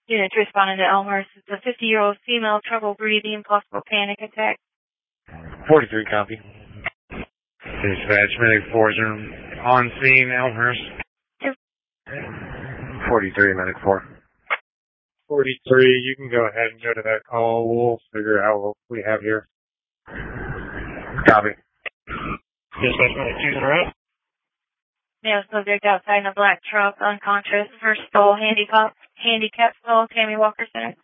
Units responding to Elmhurst. It's a 50-year-old female, trouble breathing, possible panic attack. 43, copy. Dispatch, medic 4 on scene, Elmhurst. 43, medic 4. 43, you can go ahead and go to that call. We'll figure out what we have here. Copy. Dispatch, medic 2's en route. Male subject outside in a black truck, unconscious, first stall, handicap stall, Tammy Walker Center.